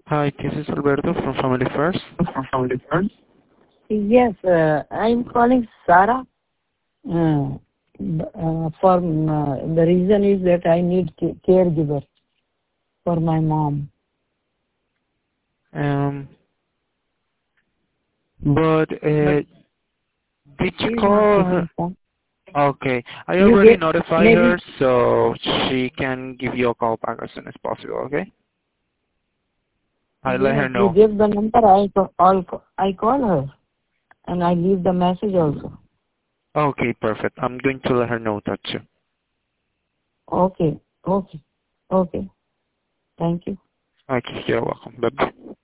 Hi, this is Alberto from Family First. Yes, I'm calling Sarah. The reason is that I need caregiver for my mom. But did you She's not call her? taking phone. Okay, I You already get notified her, maybe so she can give you a call back as soon as possible. Okay, I let yes, her you know. give the number. I call her and I leave the message also. Okay, perfect. I'm going to let her know that too. Okay. Thank you. Okay, you're welcome. Bye bye.